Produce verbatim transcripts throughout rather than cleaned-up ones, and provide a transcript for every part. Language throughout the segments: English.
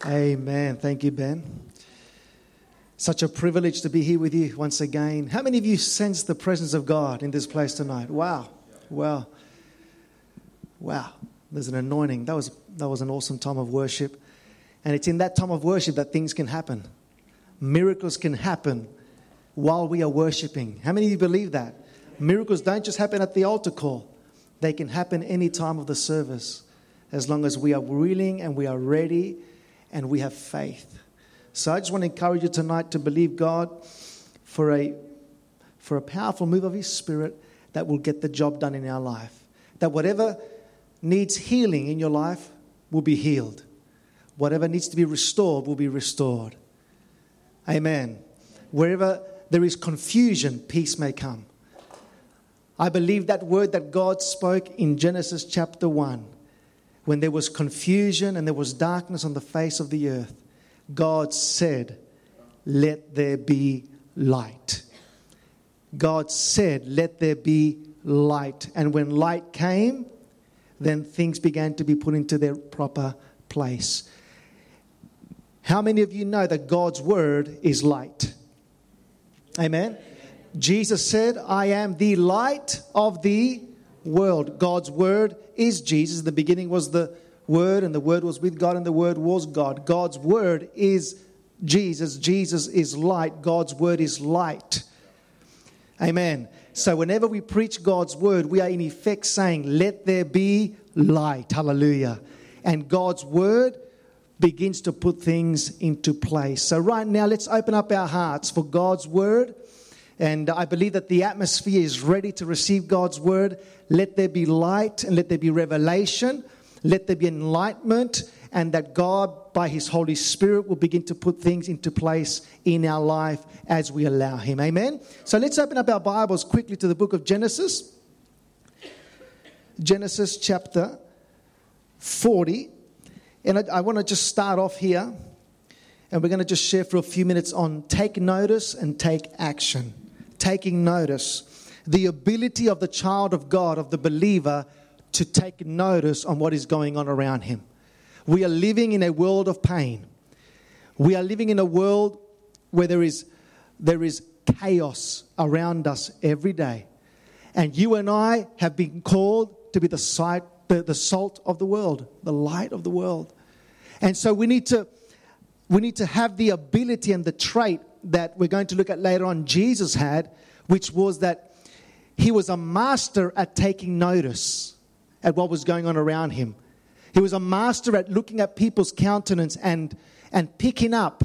Amen. Thank you, Ben. Such a privilege to be here with you once again. How many of you sense the presence of God in this place tonight? Wow. Wow. Wow. There's an anointing. That was that was an awesome time of worship. And it's in that time of worship that things can happen. Miracles can happen while we are worshiping. How many of you believe that? Miracles don't just happen at the altar call. They can happen any time of the service, as long as we are willing and we are ready and we have faith. So I just want to encourage you tonight to believe God for a for a powerful move of His Spirit that will get the job done in our life. That whatever needs healing in your life will be healed. Whatever needs to be restored will be restored. Amen. Wherever there is confusion, peace may come. I believe that word that God spoke in Genesis chapter one. When there was confusion and there was darkness on the face of the earth, God said, let there be light. God said, let there be light. And when light came, then things began to be put into their proper place. How many of you know that God's word is light? Amen. Jesus said, I am the light of the world. God's word is Jesus. In the beginning was the Word, and the Word was with God, and the Word was God. God's word is Jesus. Jesus is light. God's word is light. Amen. So whenever we preach God's word, we are in effect saying, let there be light. Hallelujah. And God's word begins to put things into place. So right now, let's open up our hearts for God's word. And I believe that the atmosphere is ready to receive God's word. Let there be light and let there be revelation. Let there be enlightenment, and that God, by His Holy Spirit, will begin to put things into place in our life as we allow Him. Amen? So let's open up our Bibles quickly to the book of Genesis. Genesis chapter forty. And I, I want to just start off here. And we're going to just share for a few minutes on take notice and take action. Taking notice. The ability of the child of God, of the believer, to take notice on what is going on around him. We are living in a world of pain. We are living in a world where there is, there is chaos around us every day. And you and I have been called to be the, sight, the, the salt of the world, the light of the world. And so we need to we need to have the ability and the trait that we're going to look at later on Jesus had, which was that He was a master at taking notice at what was going on around Him. He was a master at looking at people's countenance and, and picking up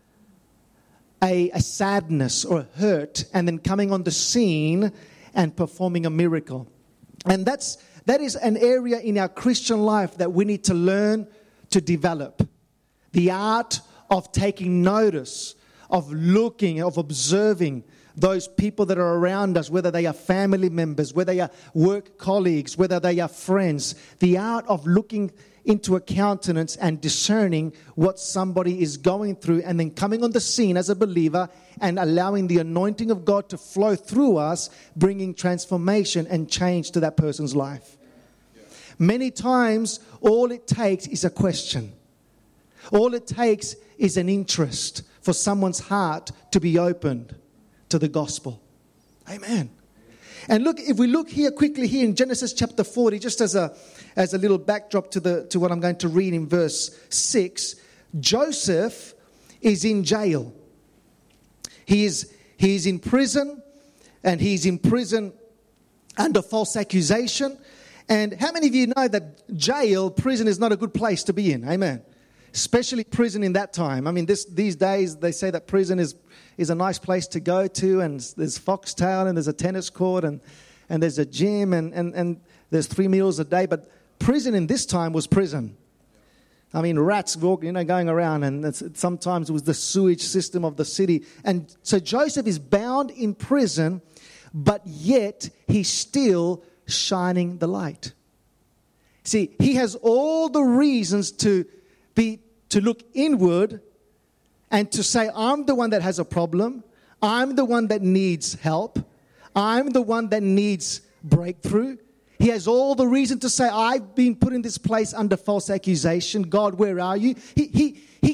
a, a sadness or a hurt, and then coming on the scene and performing a miracle. And that's that is an area in our Christian life that we need to learn to develop. The art of taking notice, of looking, of observing those people that are around us, whether they are family members, whether they are work colleagues, whether they are friends. The art of looking into a countenance and discerning what somebody is going through, and then coming on the scene as a believer and allowing the anointing of God to flow through us, bringing transformation and change to that person's life. Yeah. Many times, all it takes is a question. All it takes is an interest for someone's heart to be opened to the gospel. Amen. And look, if we look here quickly here in Genesis chapter forty, just as a as a little backdrop to the to what I'm going to read in verse six, Joseph is in jail. He is he is in prison, and he's in prison under false accusation. And how many of you know that jail, prison is not a good place to be in? Amen. Especially prison in that time. I mean, this these days they say that prison is is a nice place to go to, and there's foxtail, and there's a tennis court, and, and there's a gym, and, and, and there's three meals a day. But prison in this time was prison. I mean, rats walking, you know, going around, and it's, sometimes it was the sewage system of the city. And so Joseph is bound in prison, but yet he's still shining the light. See, he has all the reasons to be to look inward and to say, I'm the one that has a problem. I'm the one that needs help. I'm the one that needs breakthrough. He has all the reason to say, I've been put in this place under false accusation. God, where are you? He he he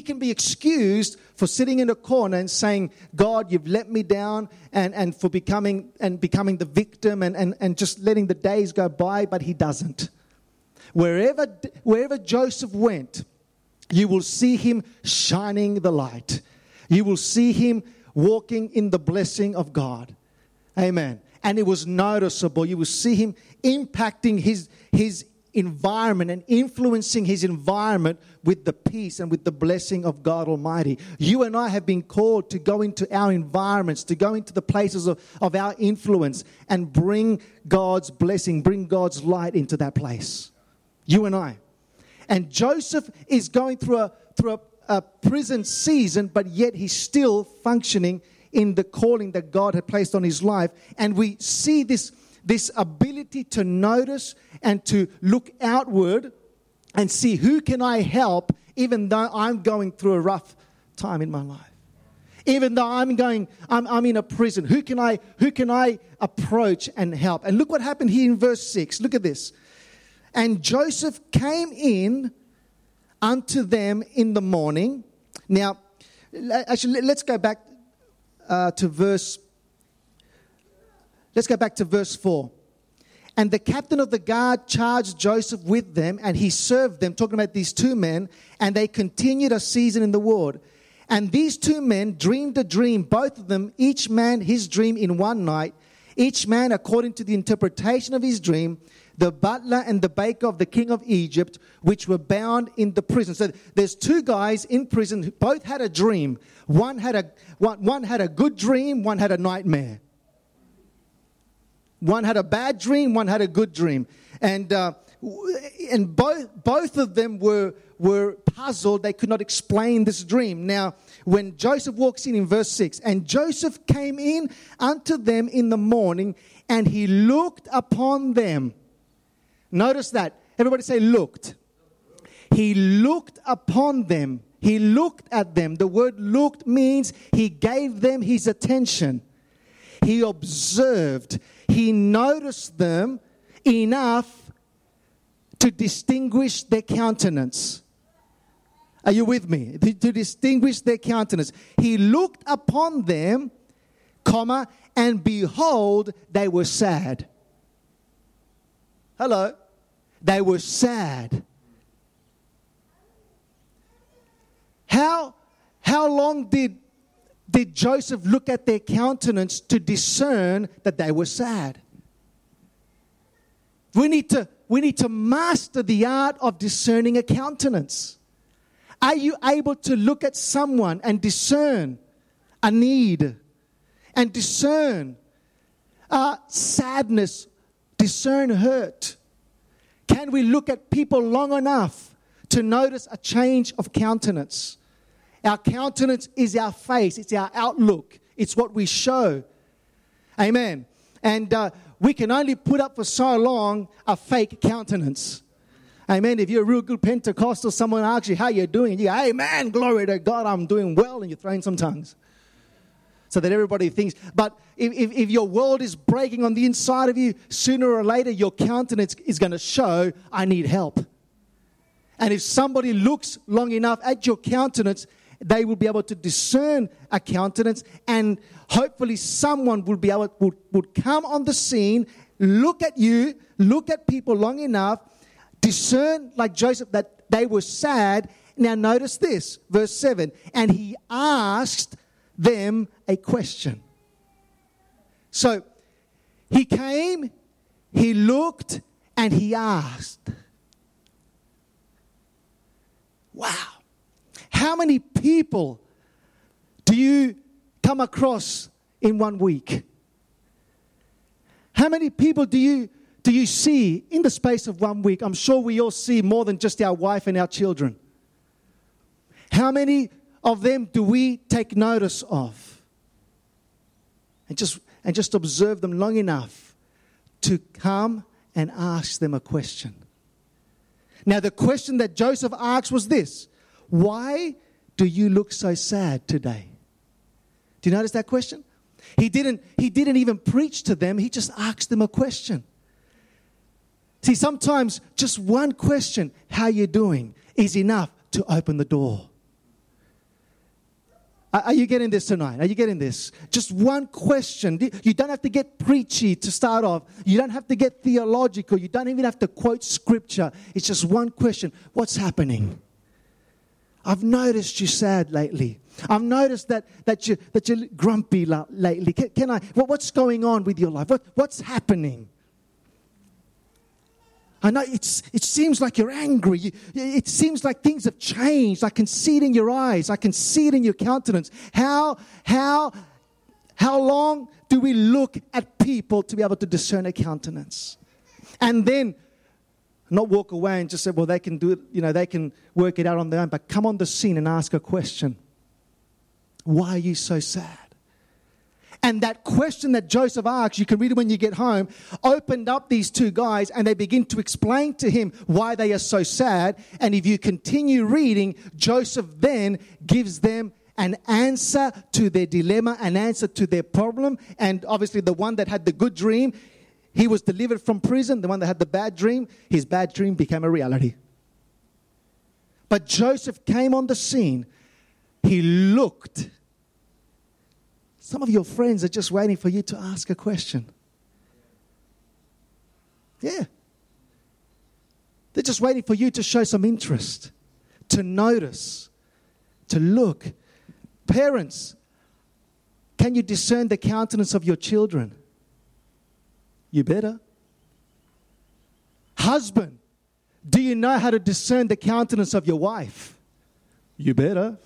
can be excused for sitting in a corner and saying, God, you've let me down, and, and for becoming and becoming the victim and, and, and just letting the days go by, but he doesn't. Wherever, wherever Joseph went, you will see him shining the light. You will see him walking in the blessing of God. Amen. And it was noticeable. You will see him impacting his, his environment and influencing his environment with the peace and with the blessing of God Almighty. You and I have been called to go into our environments, to go into the places of, of our influence and bring God's blessing, bring God's light into that place. You and I. And Joseph is going through a through a, a prison season, but yet he's still functioning in the calling that God had placed on his life. And we see this, this ability to notice and to look outward and see who can I help even though I'm going through a rough time in my life. Even though I'm going, I'm, I'm in a prison. Who can I, who can I approach and help? And look what happened here in verse six. Look at this. And Joseph came in unto them in the morning. Now, actually, let's go back uh, to verse. Let's go back to verse four. And the captain of the guard charged Joseph with them, and he served them, talking about these two men, and they continued a season in the ward. And these two men dreamed a dream, both of them, each man his dream in one night, each man according to the interpretation of his dream, the butler and the baker of the king of Egypt, which were bound in the prison. So there's two guys in prison who both had a dream. One had a one, one had a good dream, one had a nightmare. One had a bad dream, one had a good dream. And uh, and both both of them were were puzzled. They could not explain this dream. Now, when Joseph walks in in verse six, and Joseph came in unto them in the morning, and he looked upon them. Notice that. Everybody say looked. He looked upon them. He looked at them. The word looked means he gave them his attention. He observed. He noticed them enough to distinguish their countenance. Are you with me? To, to distinguish their countenance. He looked upon them, comma, and behold, they were sad. Hello. They were sad. How, how long did, did Joseph look at their countenance to discern that they were sad? We need to, we need to master the art of discerning a countenance. Are you able to look at someone and discern a need and discern uh, sadness, discern hurt? Can we look at people long enough to notice a change of countenance? Our countenance is our face. It's our outlook. It's what we show. Amen. And uh, we can only put up for so long a fake countenance. Amen. If you're a real good Pentecostal, someone asks you how you're doing, and you go, hey man, glory to God, I'm doing well, and you're throwing some tongues. So that everybody thinks. But if, if, if your world is breaking on the inside of you, sooner or later your countenance is going to show, I need help. And if somebody looks long enough at your countenance, they will be able to discern a countenance, and hopefully someone will be able would, would come on the scene, look at you, look at people long enough, discern like Joseph that they were sad. Now notice this, verse seven, and he asked them a question. So he came, he looked, and he asked. Wow. How many people do you come across in one week? How many people do you do you see in the space of one week? I'm sure we all see more than just our wife and our children. How many of them do we take notice of? And just and just observe them long enough to come and ask them a question. Now, the question that Joseph asked was this: why do you look so sad today? Do you notice that question? He didn't, he didn't even preach to them. He just asked them a question. See, sometimes just one question, how you doing, is enough to open the door. Are you getting this tonight? Are you getting this? Just one question. You don't have to get preachy to start off. You don't have to get theological. You don't even have to quote scripture. It's just one question. What's happening? I've noticed you sad lately. I've noticed that that you that you're grumpy lately. Can, can I? What, what's going on with your life? What what's happening? I know it's it seems like you're angry. You, it seems like things have changed. I can see it in your eyes. I can see it in your countenance. How how how long do we look at people to be able to discern a countenance, and then not walk away and just say, well, they can do it. You know, they can work it out on their own. But come on the scene and ask a question. Why are you so sad? And that question that Joseph asked, you can read it when you get home, opened up these two guys and they begin to explain to him why they are so sad. And if you continue reading, Joseph then gives them an answer to their dilemma, an answer to their problem. And obviously the one that had the good dream, he was delivered from prison. The one that had the bad dream, his bad dream became a reality. But Joseph came on the scene. He looked. Some of your friends are just waiting for you to ask a question. Yeah. They're just waiting for you to show some interest, to notice, to look. Parents, can you discern the countenance of your children? You better. Husband, do you know how to discern the countenance of your wife? You better.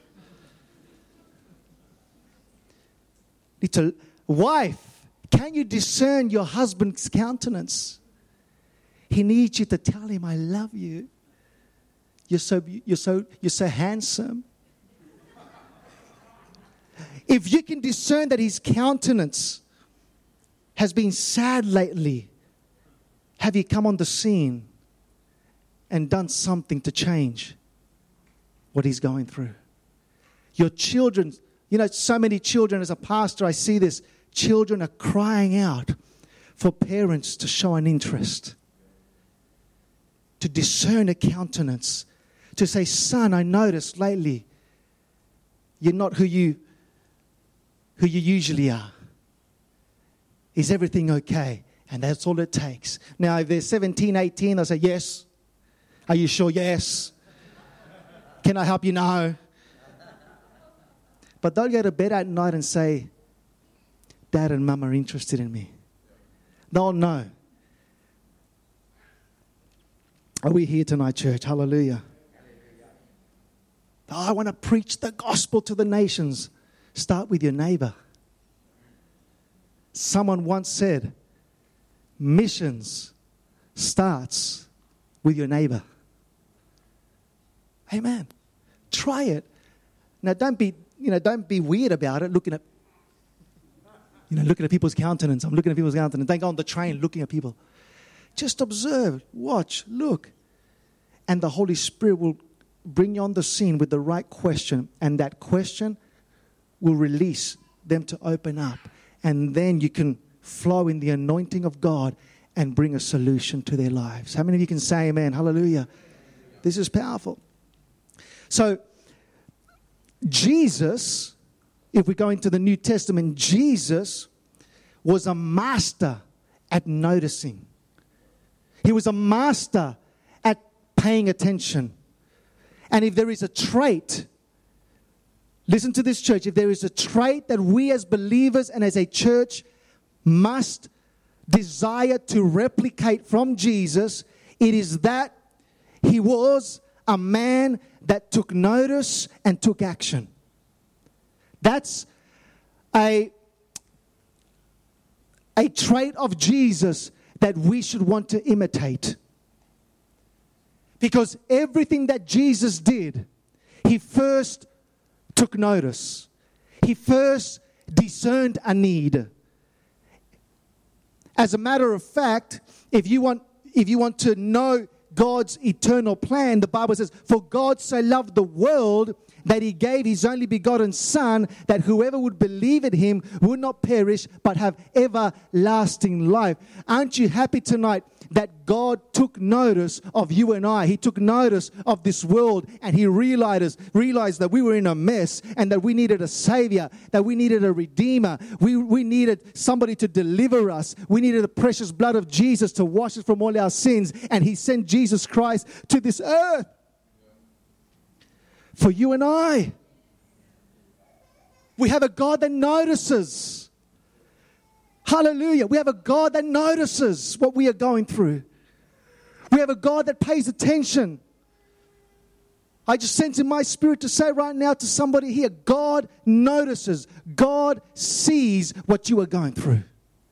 Little wife, can you discern your husband's countenance? He needs you to tell him, I love you. You're so you're so you're so handsome. If you can discern that his countenance has been sad lately, have you come on the scene and done something to change what he's going through? Your children, you know, so many children, as a pastor, I see this. Children are crying out for parents to show an interest, to discern a countenance, to say, son, I noticed lately you're not who you, who you usually are. Is everything okay? And that's all it takes. Now, if they're seventeen, eighteen, they'll say, yes. Are you sure? Yes. Can I help you? No. But they'll go to bed at night and say, Dad and Mum are interested in me. They'll know. Are we here tonight, church? Hallelujah. Oh, I want to preach the gospel to the nations. Start with your neighbor. Someone once said, missions starts with your neighbor. Amen. Try it. Now, don't be, you know, don't be weird about it. Looking at, you know, looking at people's countenance. I'm looking at people's countenance. Don't go on the train looking at people. Just observe, watch, look, and the Holy Spirit will bring you on the scene with the right question, and that question will release them to open up, and then you can flow in the anointing of God and bring a solution to their lives. How many of you can say amen? Hallelujah. This is powerful. So, Jesus, if we go into the New Testament, Jesus was a master at noticing. He was a master at paying attention. And if there is a trait, listen to this, church, if there is a trait that we as believers and as a church must desire to replicate from Jesus, it is that he was a man that took notice and took action. That's a, a trait of Jesus that we should want to imitate. Because everything that Jesus did, he first took notice. He first discerned a need. As a matter of fact, if you want, if you want to know God's eternal plan, the Bible says, for God so loved the world that he gave his only begotten Son, that whoever would believe in him would not perish but have everlasting life. Aren't you happy tonight that God took notice of you and I. He took notice of this world, and He realized, realized that we were in a mess and that we needed a Savior, that we needed a Redeemer. We, we needed somebody to deliver us. We needed the precious blood of Jesus to wash us from all our sins. And He sent Jesus Christ to this earth for you and I. We have a God that notices. Hallelujah. We have a God that notices what we are going through. We have a God that pays attention. I just sense in my spirit to say right now to somebody here, God notices. God sees what you are going through.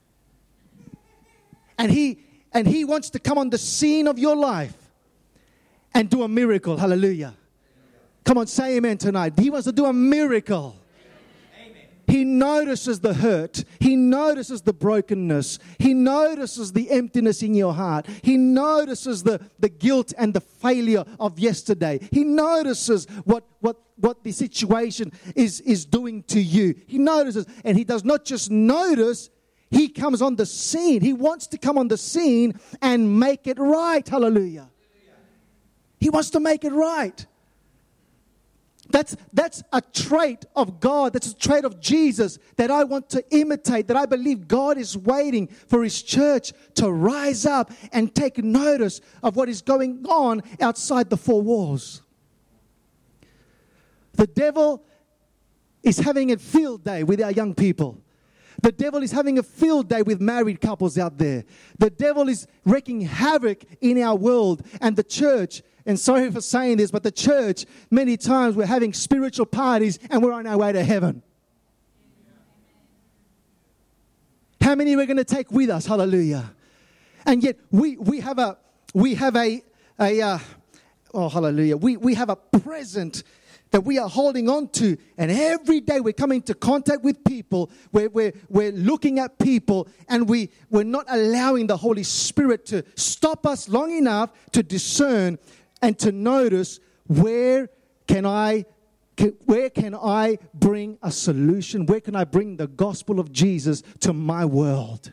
And He, and He wants to come on the scene of your life and do a miracle. Hallelujah. Come on, say amen tonight. He wants to do a miracle. He notices the hurt. He notices the brokenness. He notices the emptiness in your heart. He notices the, the guilt and the failure of yesterday. He notices what, what, what the situation is, is doing to you. He notices, and He does not just notice, He comes on the scene. He wants to come on the scene and make it right. Hallelujah. He wants to make it right. That's, that's a trait of God. That's a trait of Jesus that I want to imitate, that I believe God is waiting for His church to rise up and take notice of what is going on outside the four walls. The devil is having a field day with our young people. The devil is having a field day with married couples out there. The devil is wreaking havoc in our world, and the church. And sorry for saying this, but the church, many times we're having spiritual parties and we're on our way to heaven. How many we're going to take with us? Hallelujah. And yet we we have a we have a a uh, oh hallelujah. We we have a present that we are holding on to, and every day we're coming into contact with people, we're, we're, we're looking at people, and we, we're not allowing the Holy Spirit to stop us long enough to discern and to notice where can I can, where can I bring a solution? Where can I bring the gospel of Jesus to my world?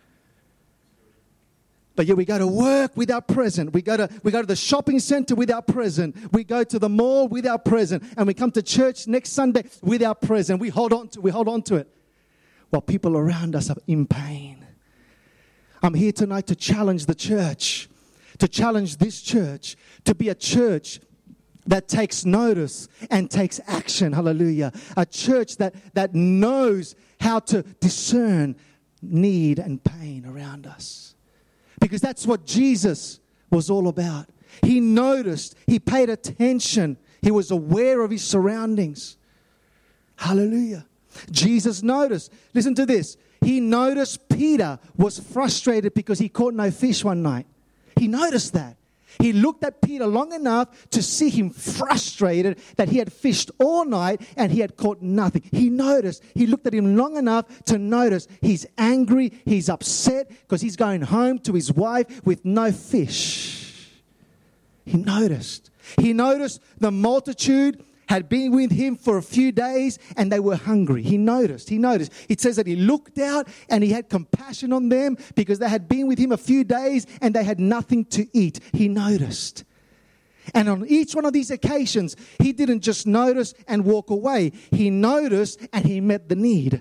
But yeah, we go to work with our present. We go to we go to the shopping center with our present. We go to the mall with our present, and we come to church next Sunday with our present. We hold on to we hold on to it, while people around us are in pain. I'm here tonight to challenge the church, to challenge this church to be a church that takes notice and takes action. Hallelujah! A church that that knows how to discern need and pain around us. Because that's what Jesus was all about. He noticed. He paid attention. He was aware of His surroundings. Hallelujah. Jesus noticed. Listen to this. He noticed Peter was frustrated because he caught no fish one night. He noticed that. He looked at Peter long enough to see him frustrated that he had fished all night and he had caught nothing. He noticed. He looked at him long enough to notice he's angry, he's upset because he's going home to his wife with no fish. He noticed. He noticed the multitude had been with him for a few days and they were hungry. He noticed. He noticed. It says that he looked out and he had compassion on them because they had been with him a few days and they had nothing to eat. He noticed. And on each one of these occasions, he didn't just notice and walk away. He noticed and he met the need.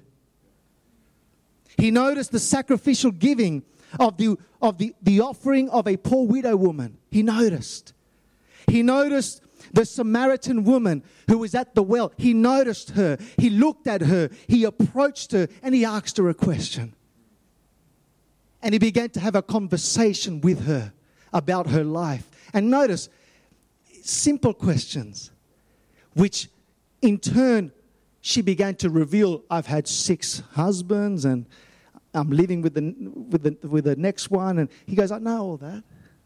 He noticed the sacrificial giving of the, of the, the offering of a poor widow woman. He noticed. He noticed the Samaritan woman who was at the well. He noticed her. He looked at her. He approached her and he asked her a question. And he began to have a conversation with her about her life. And notice, simple questions, which in turn she began to reveal, I've had six husbands and I'm living with the, with the, with the next one. And he goes, I know all that.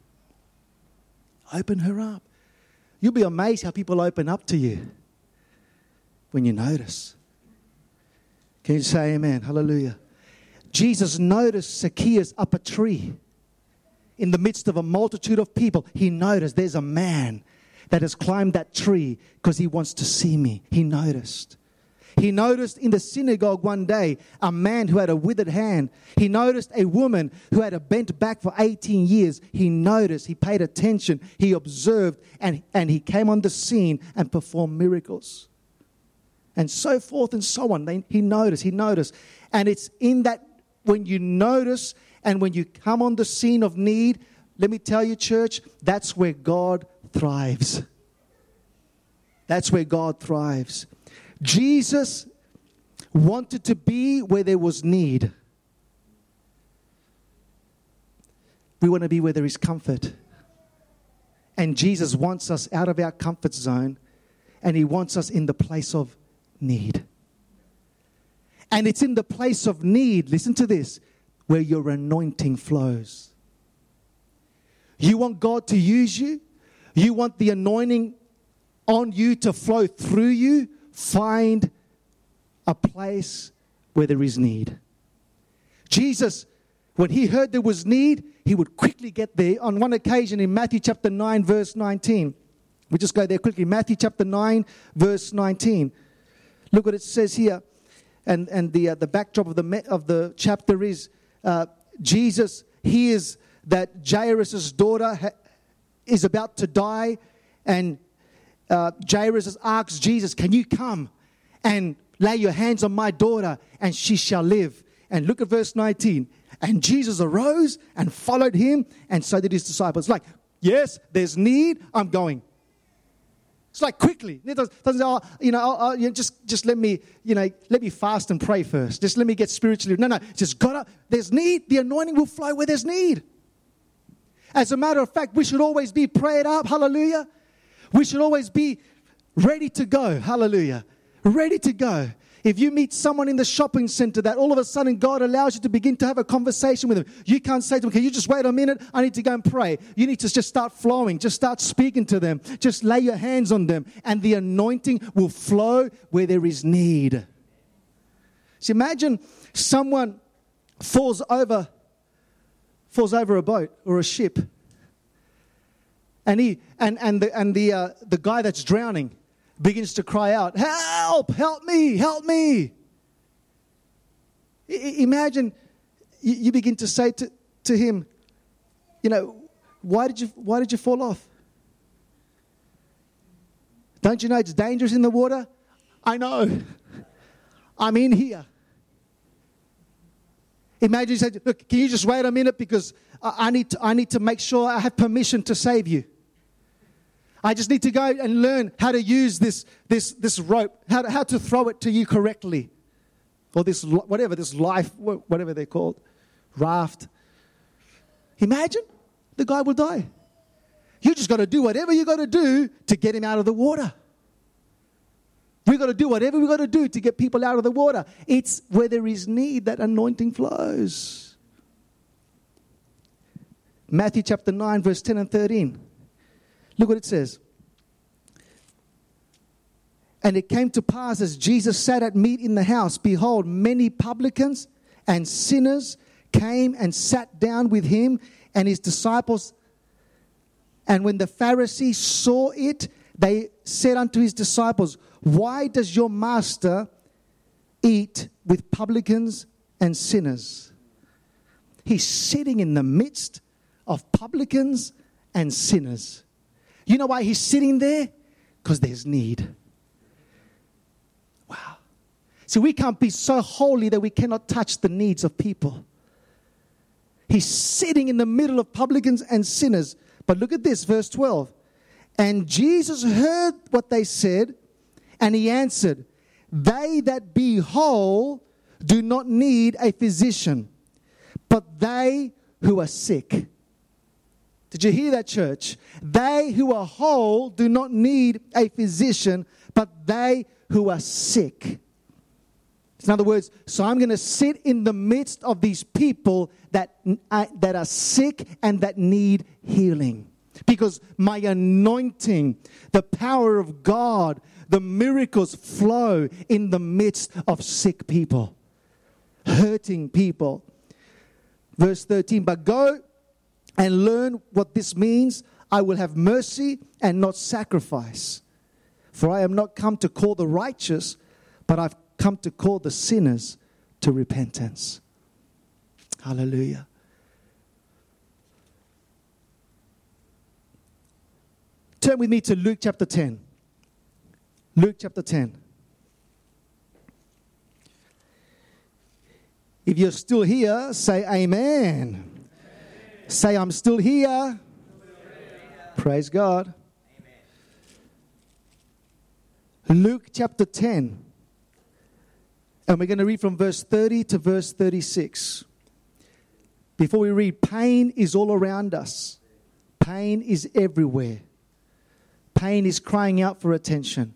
Open her up. You'll be amazed how people open up to you when you notice. Can you say amen? Hallelujah. Jesus noticed Zacchaeus up a tree. In the midst of a multitude of people, he noticed there's a man that has climbed that tree because he wants to see me. He noticed. He noticed in the synagogue one day a man who had a withered hand. He noticed a woman who had a bent back for eighteen years. He noticed, he paid attention, he observed, and, and he came on the scene and performed miracles. And so forth and so on. They, he noticed, he noticed. And it's in that, when you notice and when you come on the scene of need, let me tell you, church, that's where God thrives. That's where God thrives. Jesus wanted to be where there was need. We want to be where there is comfort. And Jesus wants us out of our comfort zone, and He wants us in the place of need. And it's in the place of need, listen to this, where your anointing flows. You want God to use you? You want the anointing on you to flow through you? Find a place where there is need. Jesus, when He heard there was need, He would quickly get there. On one occasion in Matthew chapter nine, verse nineteen. We just go there quickly. Matthew chapter nine, verse nineteen. Look what it says here. And, and the, uh, the backdrop of the, of the chapter is uh, Jesus hears that Jairus' daughter ha- is about to die, and uh, Jairus asks Jesus, can you come and lay your hands on my daughter and she shall live? And look at verse nineteen. And Jesus arose and followed him, and so did his disciples. Like, yes, there's need, I'm going. It's like quickly. It doesn't, doesn't say, oh, you know, oh, oh, you know, just, just let me, you know, let me fast and pray first. Just let me get spiritually. No, no, just got up. There's need. The anointing will flow where there's need. As a matter of fact, we should always be prayed up. Hallelujah. We should always be ready to go. Hallelujah. Ready to go. If you meet someone in the shopping center that all of a sudden God allows you to begin to have a conversation with them, you can't say to them, can you just wait a minute? I need to go and pray. You need to just start flowing. Just start speaking to them. Just lay your hands on them, and the anointing will flow where there is need. So imagine someone falls over, falls over a boat or a ship, and he and and the and the uh, the guy that's drowning begins to cry out, help, help me, help me. I- imagine you, you begin to say to, to him, you know, why did you why did you fall off? Don't you know it's dangerous in the water? I know. I'm in here. Imagine you say, look, can you just wait a minute because I, I need to, I need to make sure I have permission to save you. I just need to go and learn how to use this this this rope, how to, how to throw it to you correctly. Or this, whatever, this life, whatever they're called, raft. Imagine the guy will die. You just got to do whatever you got to do to get him out of the water. We got to do whatever we got to do to get people out of the water. It's where there is need that anointing flows. Matthew chapter nine, verse ten and thirteen. Look what it says. And it came to pass as Jesus sat at meat in the house, behold, many publicans and sinners came and sat down with him and his disciples. And when the Pharisees saw it, they said unto his disciples, why does your master eat with publicans and sinners? He's sitting in the midst of publicans and sinners. You know why he's sitting there? Because there's need. Wow. So we can't be so holy that we cannot touch the needs of people. He's sitting in the middle of publicans and sinners. But look at this, verse twelve. And Jesus heard what they said, and he answered, they that be whole do not need a physician, but they who are sick. Did you hear that, church? They who are whole do not need a physician, but they who are sick. In other words, so I'm going to sit in the midst of these people that, uh, that are sick and that need healing. Because my anointing, the power of God, the miracles flow in the midst of sick people, hurting people. Verse thirteen, but go and learn what this means. I will have mercy and not sacrifice. For I am not come to call the righteous, but I've come to call the sinners to repentance. Hallelujah. Turn with me to Luke chapter ten. Luke chapter ten. If you're still here, say amen. Amen. Say, I'm still here. Still here. Praise God. Amen. Luke chapter ten. And we're going to read from verse thirty to verse thirty-six. Before we read, pain is all around us. Pain is everywhere. Pain is crying out for attention.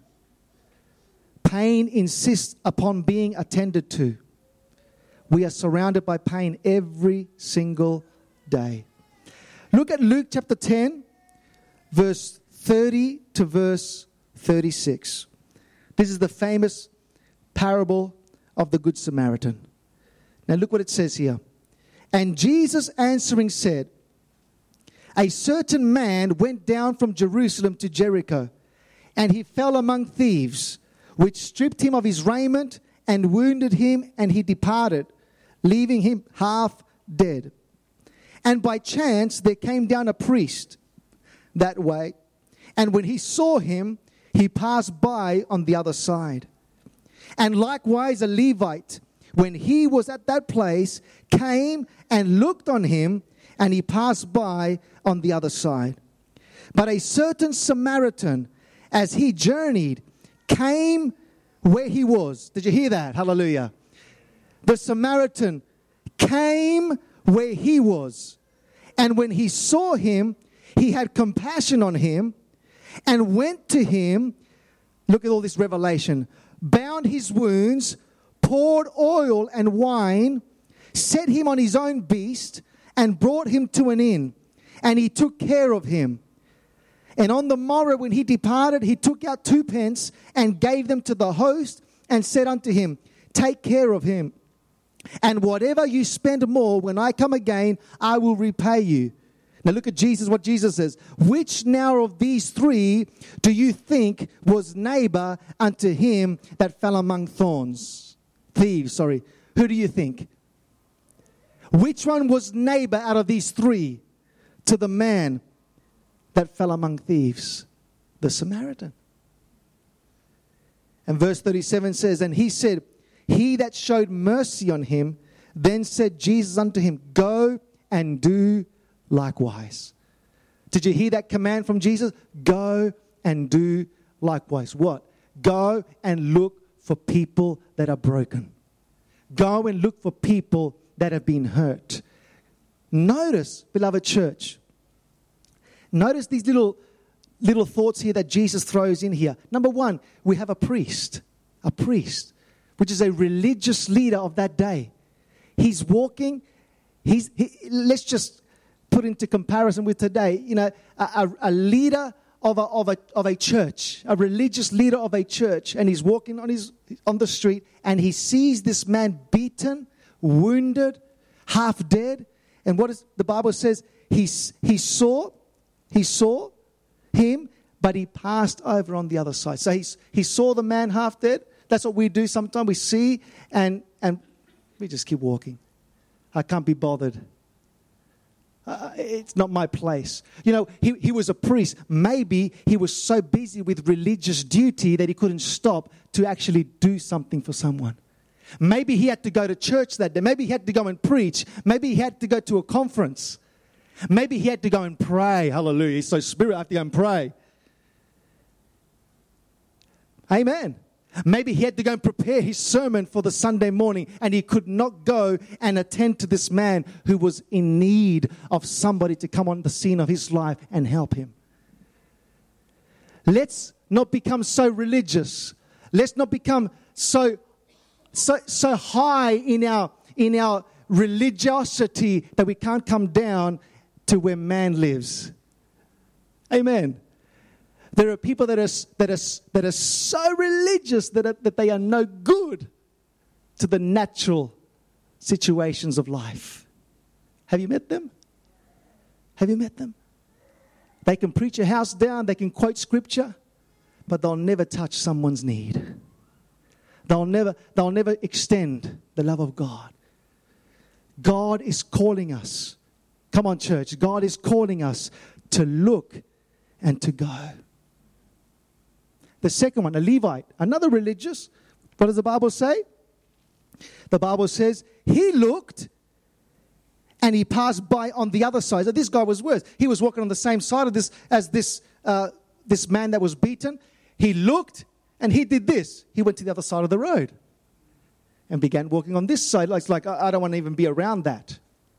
Pain insists upon being attended to. We are surrounded by pain every single day. Look at Luke chapter ten, verse thirty to verse thirty-six. This is the famous parable of the Good Samaritan. Now look what it says here. And Jesus answering said, a certain man went down from Jerusalem to Jericho, and he fell among thieves, which stripped him of his raiment and wounded him, and he departed, leaving him half dead. And by chance there came down a priest that way, and when he saw him, he passed by on the other side. And likewise a Levite, when he was at that place, came and looked on him, and he passed by on the other side. But a certain Samaritan, as he journeyed, came where he was. Did you hear that? Hallelujah. The Samaritan came where he was. And when he saw him, he had compassion on him and went to him. Look at all this revelation. Bound his wounds, poured oil and wine, set him on his own beast, and brought him to an inn. And he took care of him. And on the morrow when he departed, he took out two pence and gave them to the host and said unto him, take care of him. And whatever you spend more, when I come again, I will repay you. Now look at Jesus, what Jesus says. Which now of these three do you think was neighbor unto him that fell among thorns? Thieves, sorry. Who do you think? Which one was neighbor out of these three to the man that fell among thieves? The Samaritan. And verse thirty-seven says, and he said, he that showed mercy on him, then said Jesus unto him, go and do likewise. Did you hear that command from Jesus? Go and do likewise. What? Go and look for people that are broken. Go and look for people that have been hurt. Notice, beloved church, notice these little, little thoughts here that Jesus throws in here. Number one, we have a priest, a priest, which is a religious leader of that day. He's walking, he's, he, let's just put into comparison with today, you know, a, a, a leader of a, of, a, of a church, a religious leader of a church, and he's walking on, his, on the street, and he sees this man beaten, wounded, half dead. And what is the Bible says? He, he saw, he saw him, but he passed over on the other side. So he, he saw the man half dead. That's what we do sometimes. We see and and we just keep walking. I can't be bothered. Uh, it's not my place. You know, he, he was a priest. Maybe he was so busy with religious duty that he couldn't stop to actually do something for someone. Maybe he had to go to church that day. Maybe he had to go and preach. Maybe he had to go to a conference. Maybe he had to go and pray. Hallelujah. He's so spirit, I have to go and pray. Amen. Maybe he had to go and prepare his sermon for the Sunday morning, and he could not go and attend to this man who was in need of somebody to come on the scene of his life and help him. Let's not become so religious. Let's not become so so so high in our in our religiosity that we can't come down to where man lives. Amen. There are people that are that are that are so religious that are, that they are no good to the natural situations of life. Have you met them? Have you met them? They can preach a house down, they can quote scripture, but they'll never touch someone's need. They'll never, they'll never extend the love of God. God is calling us. Come on, church. God is calling us to look and to go. The second one, a Levite, another religious. What does the Bible say? The Bible says, he looked and he passed by on the other side. So this guy was worse. He was walking on the same side of this as this, uh, this man that was beaten. He looked and he did this. He went to the other side of the road and began walking on this side. It's like, I don't want to even be around that.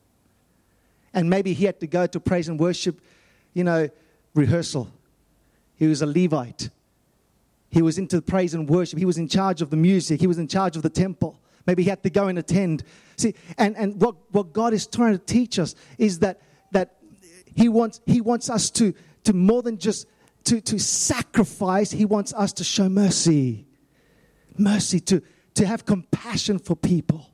And maybe he had to go to praise and worship, you know, rehearsal. He was a Levite. He was into praise and worship. He was in charge of the music. He was in charge of the temple. Maybe he had to go and attend. See, and, and what, what God is trying to teach us is that that He wants He wants us to, to more than just to, to sacrifice. He wants us to show mercy. Mercy, to, to have compassion for people.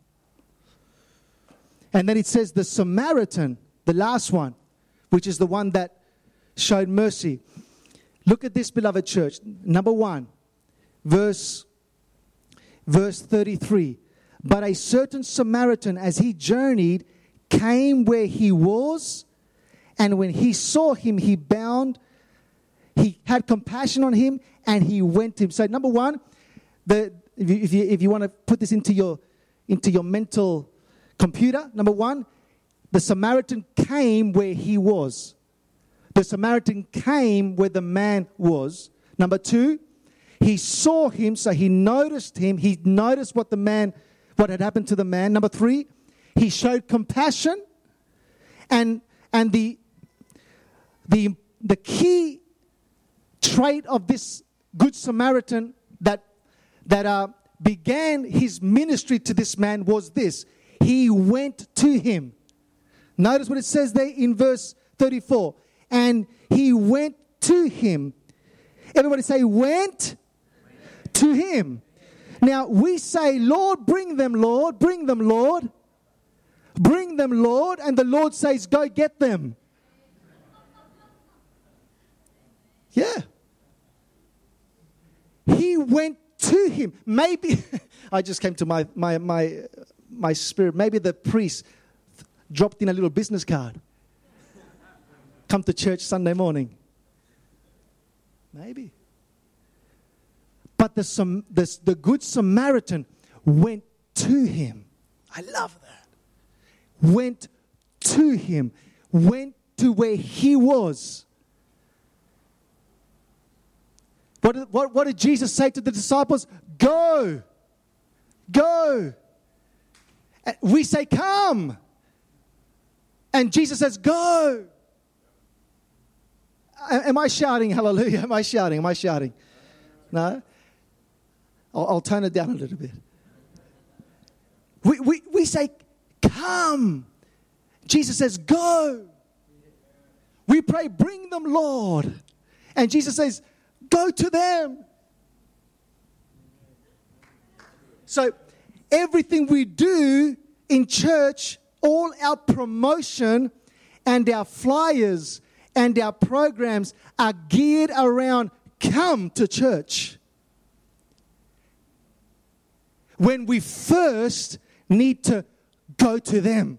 And then it says the Samaritan, the last one, which is the one that showed mercy. Look at this, beloved church. Number one, verse, verse thirty-three. But a certain Samaritan, as he journeyed, came where he was, and when he saw him, he bound, he had compassion on him, and he went to him. So number one, the if you, if you, if you want to put this into your into your mental computer, number one, the Samaritan came where he was. The Samaritan came where the man was. Number two, he saw him, so he noticed him. He noticed what the man, what had happened to the man. Number three, he showed compassion. And and the the the key trait of this Good Samaritan that that uh, began his ministry to this man was this: he went to him. Notice what it says there in verse thirty-four. And he went to him. Everybody say, went to him. Now, we say, Lord, bring them, Lord. Bring them, Lord. Bring them, Lord. And the Lord says, go get them. Yeah. He went to him. Maybe, I just came to my, my, my, my spirit. Maybe the priest dropped in a little business card. Come to church Sunday morning. Maybe. But the, the, the Good Samaritan went to him. I love that. Went to him. Went to where he was. What did, what, what did Jesus say to the disciples? Go. Go. And we say, come. And Jesus says, go. Am I shouting hallelujah? Am I shouting? Am I shouting? No? I'll, I'll tone it down a little bit. We, we, we say, come. Jesus says, go. We pray, bring them, Lord. And Jesus says, go to them. So everything we do in church, all our promotion and our flyers and our programs are geared around come to church. When we first need to go to them.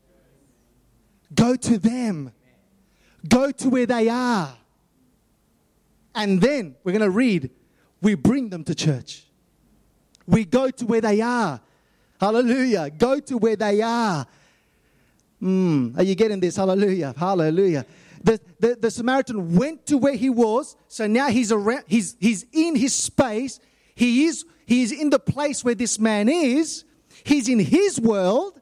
Go to them. Go to where they are. And then we're going to read, we bring them to church. We go to where they are. Hallelujah. Go to where they are. Mm, are you getting this? Hallelujah. Hallelujah. The, the, the Samaritan went to where he was. So now he's around, he's, he's in his space. He is, he is in the place where this man is. He's in his world.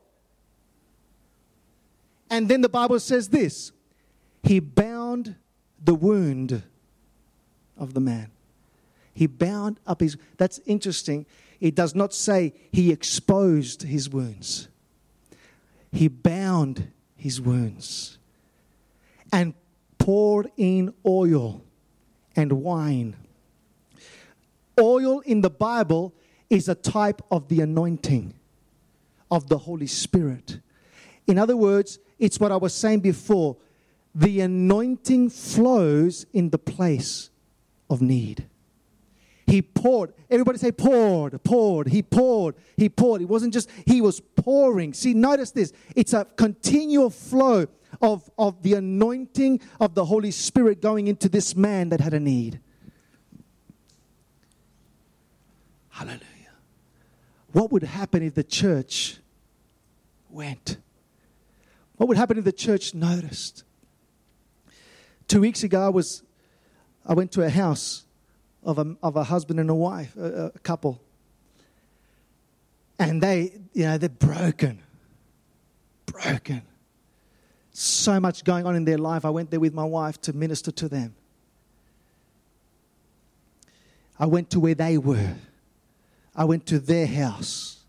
And then the Bible says this. He bound the wound of the man. He bound up his... That's interesting. It does not say he exposed his wounds. He bound his wounds and poured in oil and wine. Oil in the Bible is a type of the anointing of the Holy Spirit. In other words, it's what I was saying before. The anointing flows in the place of need. He poured. Everybody say poured, poured. He poured, he poured. It wasn't just, he was pouring. See, notice this. It's a continual flow of, of the anointing of the Holy Spirit going into this man that had a need. Hallelujah. What would happen if the church went? What would happen if the church noticed? Two weeks ago, I was, I went to a house of a, of a husband and a wife, a, a couple. And they, you know, they're broken. Broken. So much going on in their life. I went there with my wife to minister to them. I went to where they were. I went to their house.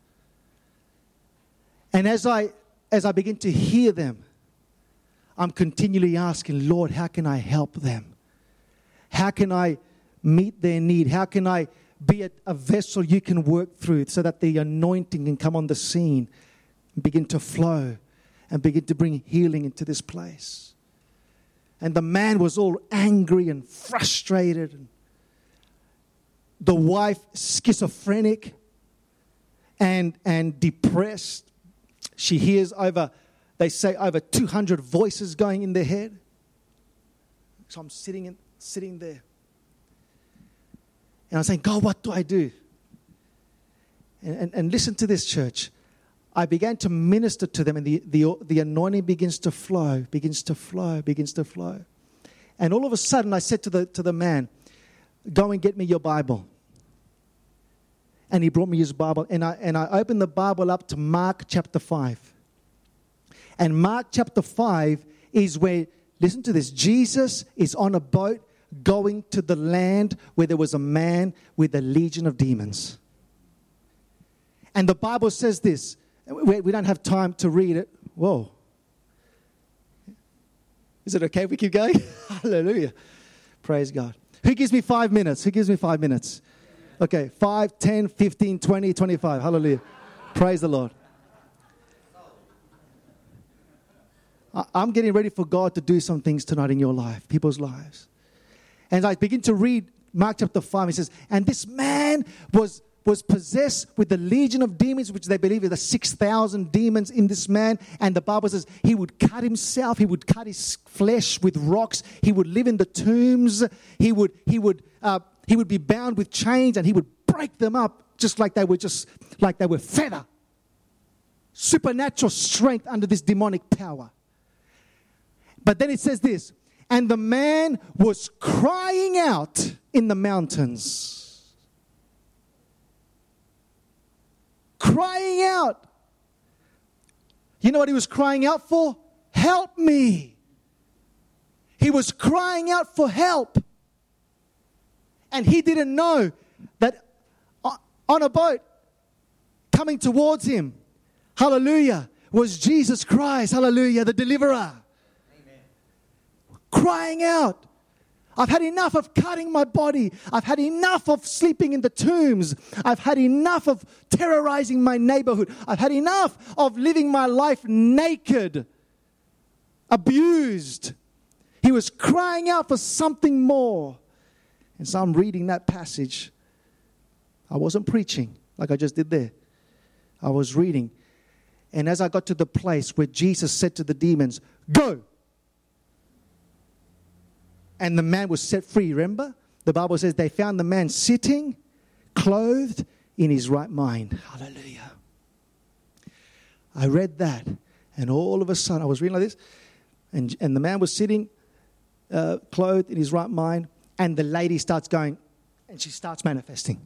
And as I as I begin to hear them, I'm continually asking, Lord, how can I help them? How can I meet their need? How can I be a, a vessel you can work through so that the anointing can come on the scene and begin to flow and begin to bring healing into this place? And the man was all angry and frustrated. And the wife schizophrenic and, and depressed. She hears over, they say over two hundred voices going in their head. So I'm sitting in, sitting there. And I'm saying, God, what do I do? And, and, and listen to this, church. I began to minister to them, and the, the, the anointing begins to flow, begins to flow, begins to flow. And all of a sudden, I said to the, to the man, go and get me your Bible. And he brought me his Bible. And I, and I opened the Bible up to Mark chapter five. And Mark chapter five is where, listen to this, Jesus is on a boat going to the land where there was a man with a legion of demons. And the Bible says this. We, we don't have time to read it. Whoa. Is it okay if we keep going? Hallelujah. Praise God. Who gives me five minutes? Who gives me five minutes? Okay, five, ten, fifteen, twenty, twenty-five. Hallelujah. Praise the Lord. I'm getting ready for God to do some things tonight in your life, people's lives. And I begin to read Mark chapter five. He says, and this man was, was possessed with the legion of demons, which they believe is the six thousand demons in this man. And the Bible says he would cut himself. He would cut his flesh with rocks. He would live in the tombs. He would, he would, uh, he would be bound with chains, and he would break them up just like they were just like they were feather. Supernatural strength under this demonic power. But then it says this, and the man was crying out in the mountains. Crying out. You know what he was crying out for? Help me. He was crying out for help. And he didn't know that on a boat coming towards him, hallelujah, was Jesus Christ, hallelujah, the deliverer. Crying out, I've had enough of cutting my body. I've had enough of sleeping in the tombs. I've had enough of terrorizing my neighborhood. I've had enough of living my life naked, abused. He was crying out for something more. And so I'm reading that passage. I wasn't preaching like I just did there. I was reading. And as I got to the place where Jesus said to the demons, go. And the man was set free, remember? The Bible says they found the man sitting, clothed in his right mind. Hallelujah. I read that, and all of a sudden, I was reading like this, and, and the man was sitting, uh, clothed in his right mind, and the lady starts going, and she starts manifesting.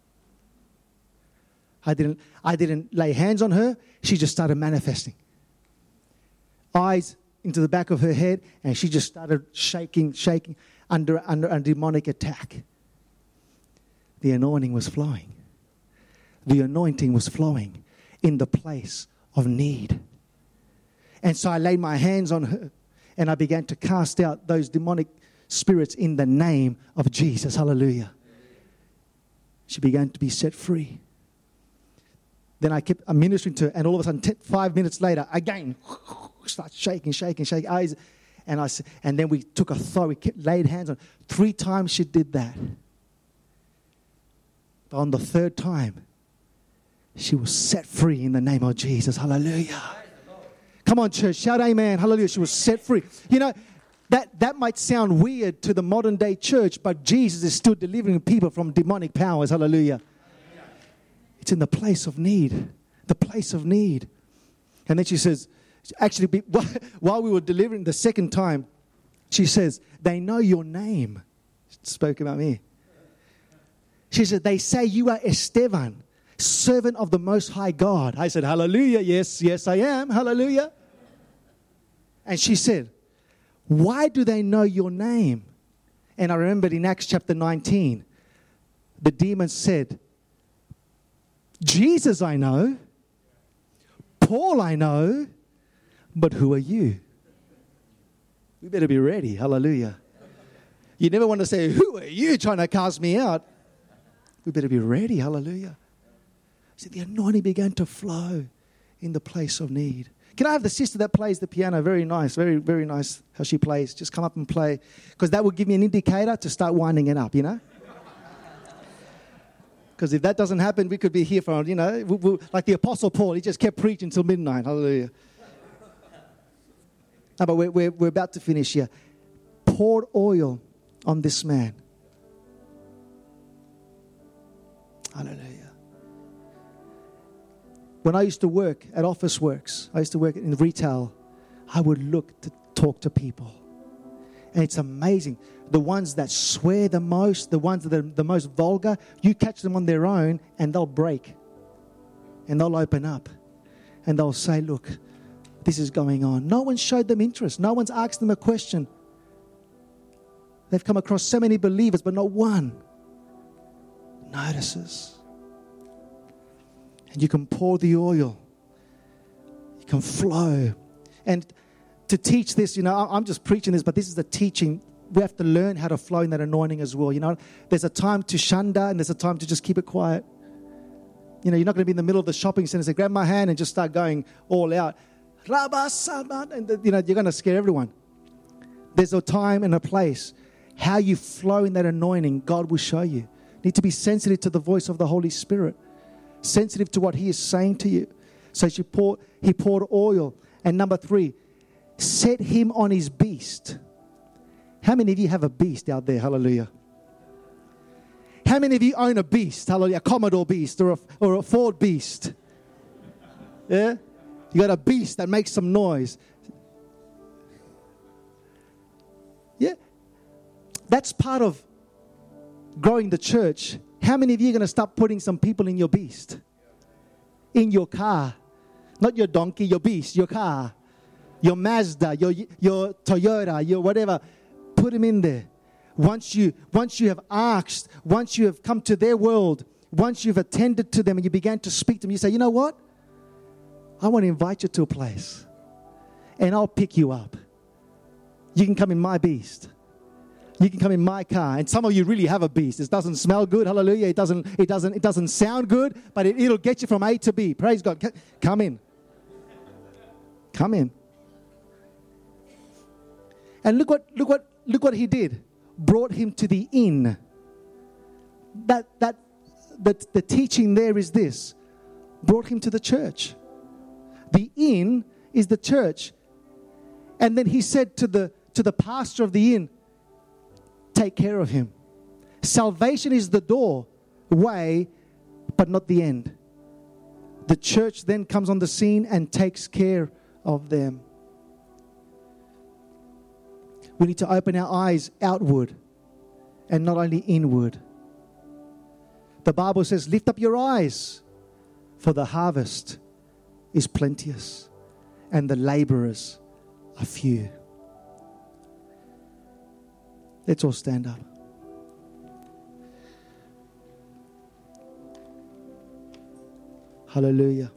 I didn't, I didn't lay hands on her. She just started manifesting. Eyes into the back of her head, and she just started shaking, shaking under, under a demonic attack. The anointing was flowing. The anointing was flowing in the place of need. And so I laid my hands on her, and I began to cast out those demonic spirits in the name of Jesus. Hallelujah. She began to be set free. Then I kept ministering to her, and all of a sudden, ten, five minutes later, again, start shaking, shaking, shaking. Eyes, and I and then we took authority, we kept, laid hands on her. Three times she did that. But on the third time, she was set free in the name of Jesus. Hallelujah. Come on, church. Shout amen. Hallelujah. She was set free. You know, that, that might sound weird to the modern day church, but Jesus is still delivering people from demonic powers. Hallelujah. It's in the place of need. The place of need. And then she says, actually, while we were delivering the second time, she says, they know your name. She spoke about me. She said, they say you are Esteban, servant of the Most High God. I said, hallelujah. Yes, yes, I am. Hallelujah. And she said, why do they know your name? And I remembered in Acts chapter nineteen, the demon said, Jesus I know, Paul I know, but who are you? We better be ready. Hallelujah. You never want to say, who are you trying to cast me out? We better be ready. Hallelujah. So the anointing began to flow in the place of need. Can I have the sister that plays the piano? Very nice. Very, very nice how she plays. Just come up and play. Because that will give me an indicator to start winding it up, you know? Because if that doesn't happen, we could be here for, you know, we, we, like the Apostle Paul. He just kept preaching until midnight. Hallelujah. No, but we're, we're, we're about to finish here. Poured oil on this man. Hallelujah. When I used to work at Office Works, I used to work in retail, I would look to talk to people. And it's amazing. The ones that swear the most, the ones that are the most vulgar, you catch them on their own and they'll break. And they'll open up. And they'll say, look, this is going on. No one showed them interest. No one's asked them a question. They've come across so many believers, but not one notices. And you can pour the oil. You can flow. And to teach this, you know, I'm just preaching this, but this is the teaching. We have to learn how to flow in that anointing as well. You know, there's a time to shunda and there's a time to just keep it quiet. You know, you're not going to be in the middle of the shopping center and say, grab my hand and just start going all out. And, you know, you're going to scare everyone. There's a time and a place. How you flow in that anointing, God will show you. You need to be sensitive to the voice of the Holy Spirit. Sensitive to what He is saying to you. So she poured, he poured oil. And number three, set him on his beast. How many of you have a beast out there? Hallelujah. How many of you own a beast? Hallelujah. A Commodore beast or a, or a Ford beast? Yeah? You got a beast that makes some noise. Yeah? That's part of growing the church. How many of you are going to start putting some people in your beast? In your car. Not your donkey, your beast, your car. Your Mazda, your your Toyota, your whatever. Put them in there. Once you, once you have asked, once you have come to their world, once you've attended to them and you began to speak to them, you say, you know what? I want to invite you to a place. And I'll pick you up. You can come in my beast. You can come in my car. And some of you really have a beast. It doesn't smell good. Hallelujah. It doesn't, it doesn't, it doesn't sound good, but it, it'll get you from A to B. Praise God. Come in. Come in. And look what, look what, look what he did. Brought him to the inn. That, that, the, the teaching there is this. Brought him to the church. The inn is the church. And then he said to the, to the pastor of the inn, take care of him. Salvation is the door, way, but not the end. The church then comes on the scene and takes care of them. We need to open our eyes outward and not only inward. The Bible says, lift up your eyes, for the harvest is plenteous and the laborers are few. Let's all stand up. Hallelujah.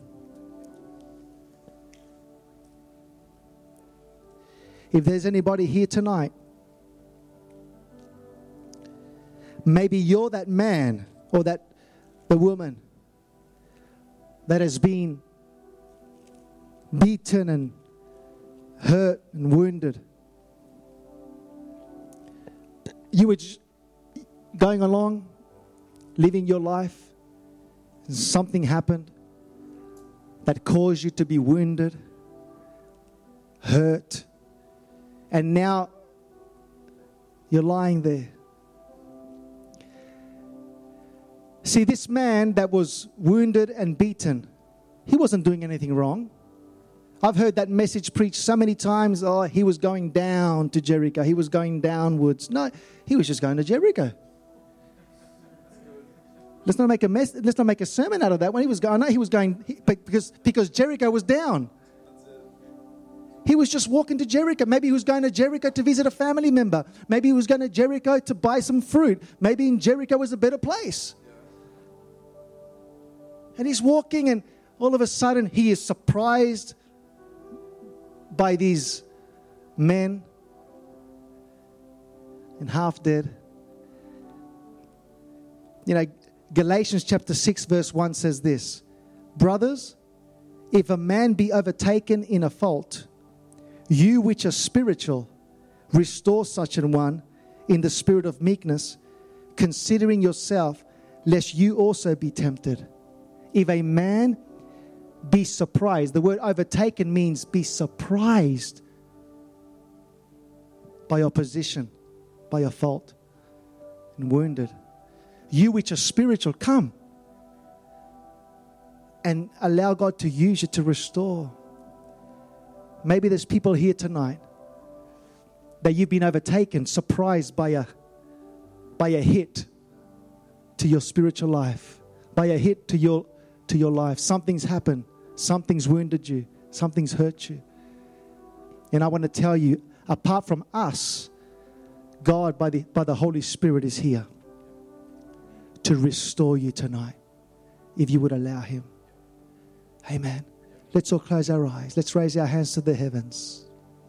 If there's anybody here tonight, maybe you're that man or that the woman that has been beaten and hurt and wounded. You were just going along living your life, and something happened that caused you to be wounded, hurt, and now you're lying there. See, this man that was wounded and beaten, he wasn't doing anything wrong. I've heard that message preached so many times. Oh, he was going down to Jericho. He was going downwards. No, he was just going to Jericho. Let's not make a mess. Let's not make a sermon out of that. When he was going, no, he was going he, because because Jericho was down. He was just walking to Jericho. Maybe he was going to Jericho to visit a family member. Maybe he was going to Jericho to buy some fruit. Maybe in Jericho was a better place. And he's walking, and all of a sudden he is surprised by these men and half dead. You know, Galatians chapter six verse one says this: brothers, if a man be overtaken in a fault, you which are spiritual, restore such an one in the spirit of meekness, considering yourself, lest you also be tempted. If a man be surprised, the word overtaken means be surprised by your position, by your fault, and wounded. You which are spiritual, come and allow God to use you to restore. Maybe there's people here tonight that you've been overtaken, surprised by a by a hit to your spiritual life, by a hit to your to your life. Something's happened. Something's wounded you. Something's hurt you. And I want to tell you, apart from us, God by the by the Holy Spirit is here to restore you tonight, if you would allow Him. Amen. Let's all close our eyes. Let's raise our hands to the heavens.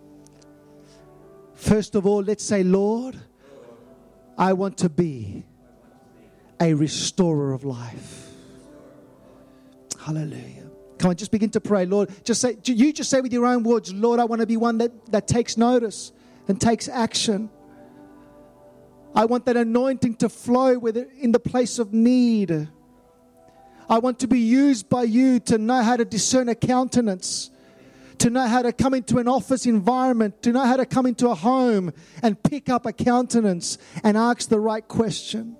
First of all, let's say, Lord, I want to be a restorer of life. Hallelujah. Come on, just begin to pray. Lord, just say, you just say with your own words, Lord, I want to be one that, that takes notice and takes action. I want that anointing to flow with it in the place of need. I want to be used by you to know how to discern a countenance, to know how to come into an office environment, to know how to come into a home and pick up a countenance and ask the right question.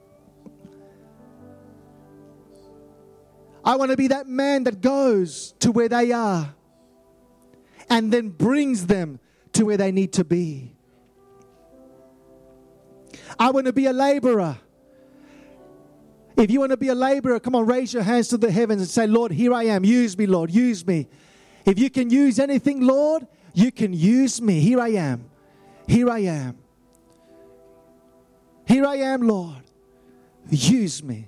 I want to be that man that goes to where they are and then brings them to where they need to be. I want to be a laborer. If you want to be a laborer, come on, raise your hands to the heavens and say, Lord, here I am. Use me, Lord. Use me. If you can use anything, Lord, you can use me. Here I am. Here I am. Here I am, Lord. Use me.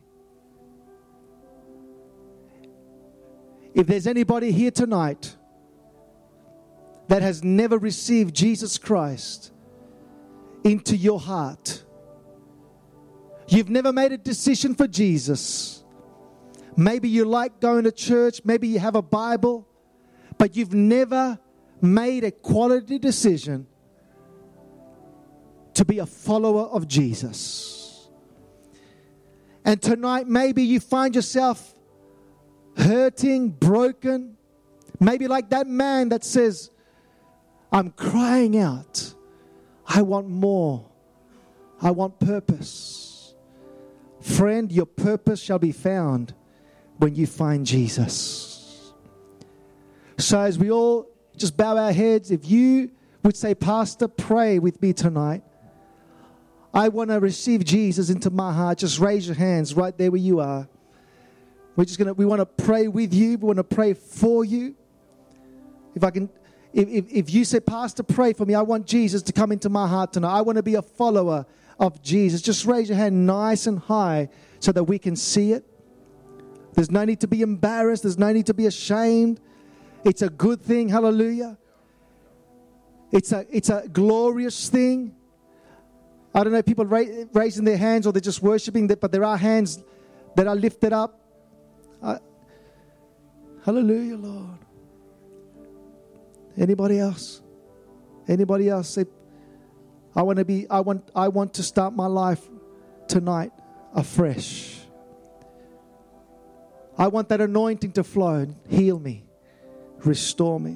If there's anybody here tonight that has never received Jesus Christ into your heart, you've never made a decision for Jesus. Maybe you like going to church. Maybe you have a Bible. But you've never made a quality decision to be a follower of Jesus. And tonight, maybe you find yourself hurting, broken. Maybe like that man that says, I'm crying out. I want more. I want purpose. Friend, your purpose shall be found when you find Jesus. So as we all just bow our heads, if you would say, Pastor, pray with me tonight. I want to receive Jesus into my heart. Just raise your hands right there where you are. We're just gonna. We want to pray with you. We want to pray for you. If I can, if, if if you say, Pastor, pray for me. I want Jesus to come into my heart tonight. I want to be a follower of Jesus. Just raise your hand nice and high so that we can see it. There's no need to be embarrassed. There's no need to be ashamed. It's a good thing. Hallelujah. It's a it's a glorious thing. I don't know, people ra- raising their hands or they're just worshiping, but there are hands that are lifted up. Uh, hallelujah, Lord. Anybody else? Anybody else say, I want to be, I want, I want to start my life tonight afresh. I want that anointing to flow, heal me, restore me.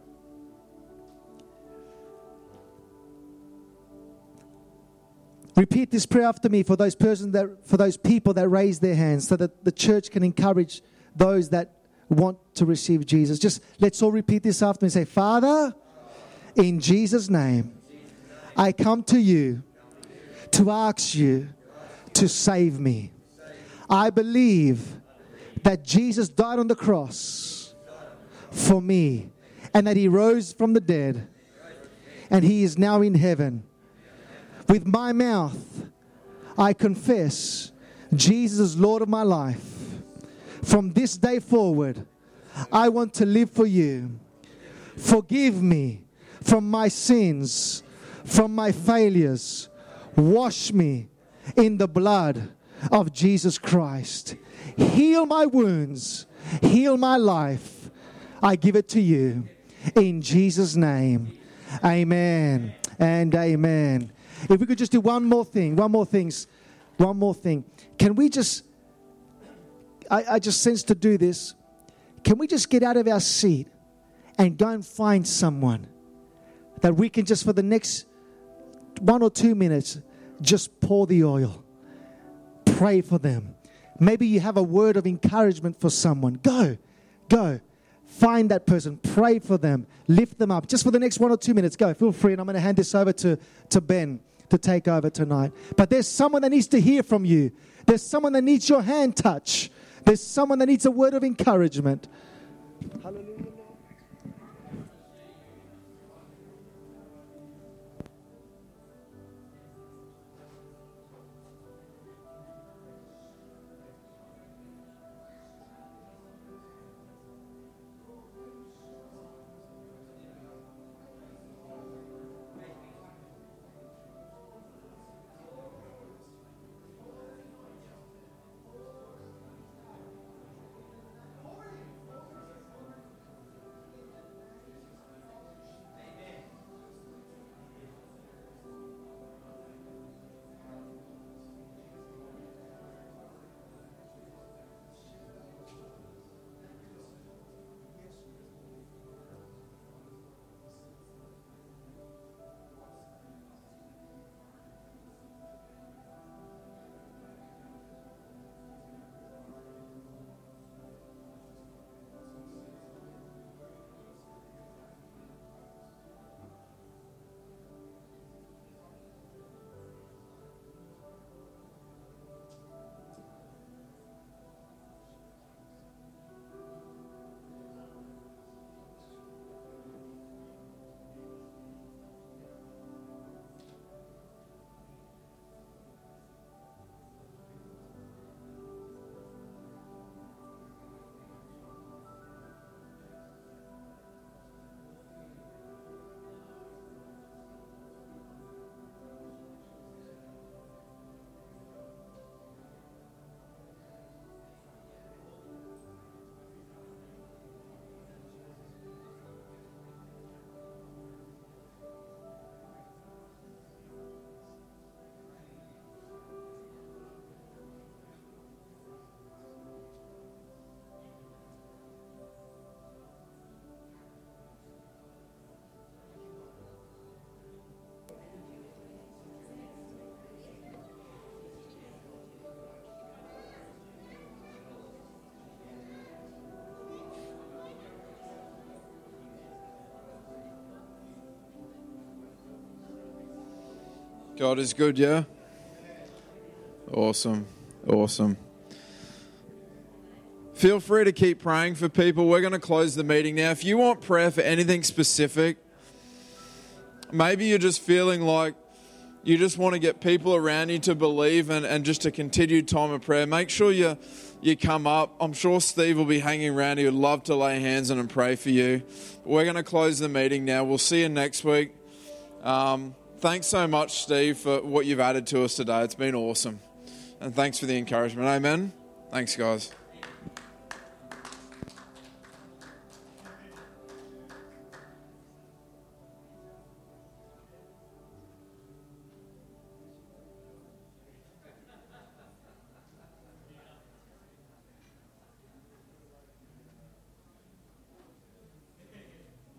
Repeat this prayer after me for those persons that, for those people that raise their hands, so that the church can encourage those that want to receive Jesus. Just let's all repeat this after me. Say, Father, in Jesus' name, I come to you to ask you to save me. I believe that Jesus died on the cross for me, and that He rose from the dead, and He is now in heaven. With my mouth, I confess Jesus is Lord of my life. From this day forward, I want to live for you. Forgive me from my sins, from my failures. Wash me in the blood of Jesus Christ. Heal my wounds. Heal my life. I give it to you. In Jesus' name, amen and amen. If we could just do one more thing, one more thing, one more thing. Can we just, I, I just sense to do this. Can we just get out of our seat and go and find someone that we can just for the next one or two minutes, just pour the oil. Pray for them. Maybe you have a word of encouragement for someone. Go, go. Find that person. Pray for them. Lift them up. Just for the next one or two minutes. Go. Feel free. And I'm going to hand this over to, to Ben to take over tonight. But there's someone that needs to hear from you. There's someone that needs your hand touch. There's someone that needs a word of encouragement. Hallelujah. God is good, yeah? Awesome. Awesome. Feel free to keep praying for people. We're going to close the meeting now. If you want prayer for anything specific, maybe you're just feeling like you just want to get people around you to believe and, and just a continued time of prayer, make sure you you come up. I'm sure Steve will be hanging around. He would love to lay hands on and pray for you. We're going to close the meeting now. We'll see you next week. Um, thanks so much, Steve, for what you've added to us today. It's been awesome. And thanks for the encouragement. Amen. Thanks, guys.